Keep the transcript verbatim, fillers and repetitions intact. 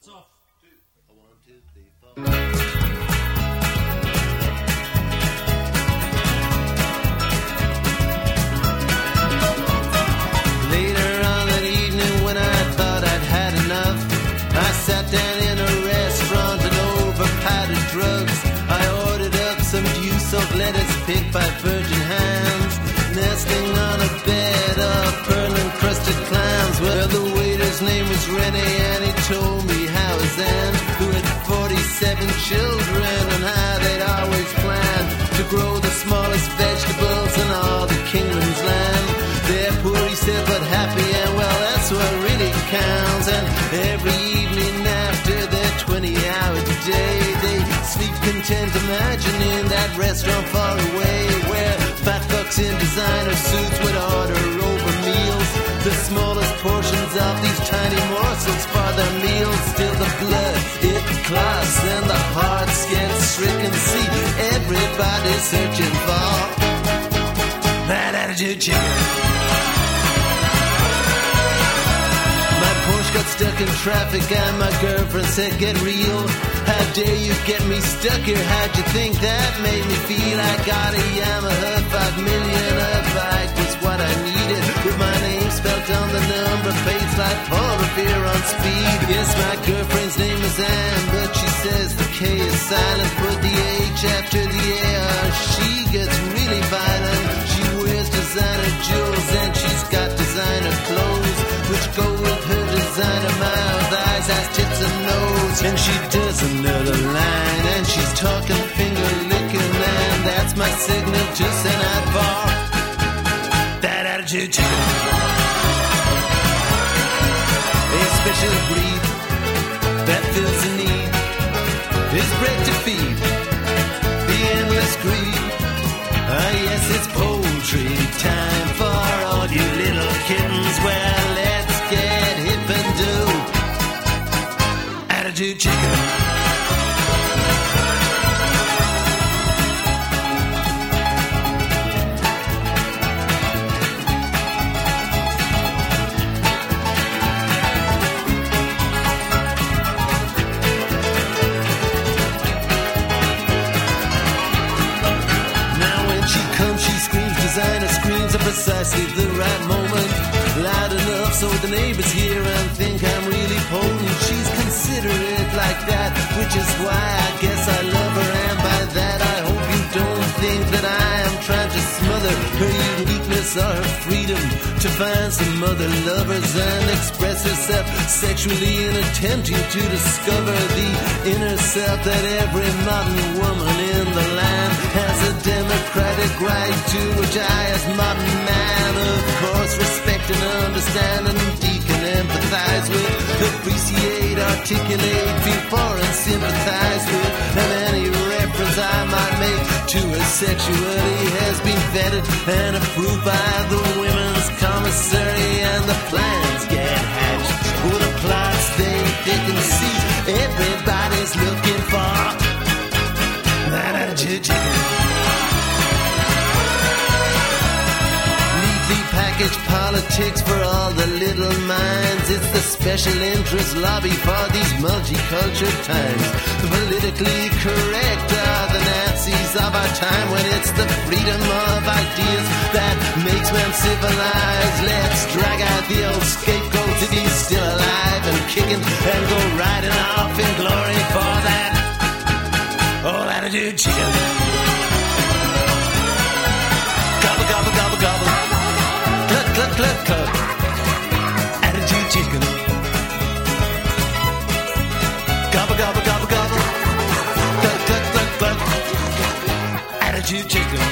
It's off. One, two, three, four. Later on that evening when I thought I'd had enough, I sat down in a restaurant and overpowdered drugs. I ordered up some due-soaked lettuce picked by virgin hands, nestling on a bed of pearl-encrusted clams. Well, the waiter's name was Rene and he told me how his aunt, who had forty-seven children, and how they'd always planned to grow the smallest vegetables in all the kingdom's land. They're poor, he said, but happy, and well, that's what really counts. And every evening after their twenty-hour day, they sleep content, imagining that restaurant far away where fat fucks in designer suits would order over meals, the smallest portions of these tiny morsels for their meals. Still the blood, it clots, and the hearts get stricken. See, everybody's searching for that attitude chicken. Got stuck in traffic and my girlfriend said, get real. How dare you get me stuck here? How'd you think that made me feel? I got a Yamaha five million, a bike was what I needed, with my name spelled on the number plates like Paul Revere on speed. Yes, my girlfriend's name is Anne, but she says the K is silent, put the H after the A. She gets really violent. She wears designer jewels and she's got designer clothes which go with her designer mouth, eyes, ass, tips and nose. And she does another line and she's talking finger licking, and that's my signal to send out for that attitude chicken. A special breed that fills the need is bred to feed the endless greed. Ah yes, it's poultry time for all you little kittens. Well, let's get hip and do attitude chicken. Designer screams at precisely the right moment, loud enough so the neighbors hear and think I'm really potent. She's considerate like that, which is why I guess I love her, and by that I hope you don't think that I am trying to smother her uniqueness or her freedom to find some other lovers and express herself sexually in attempting to discover the inner self that every modern woman in the land has a democratic right to, which I as modern man of course respect and understand and indeed can empathize with, appreciate, articulate, feel for and sympathize with. And any reference I might make to her sexuality has been vetted and approved by the women's commissary, and the plans get hatched with the plots they thick and see. Everybody's looking for that attitude chicken. Package politics for all the little minds. It's the special interest lobby for these multicultural times. The politically correct are the Nazis of our time, when it's the freedom of ideas that makes men civilized. Let's drag out the old scapegoats if he's still alive and kicking, and go riding off in glory for that old attitude chicken. Gobble, gobble, gobble, gobble. Cluck, cluck, cluck, attitude chicken. Gobble, gobble, gobble, gobble. Cluck, cluck, cluck, cluck, attitude chicken.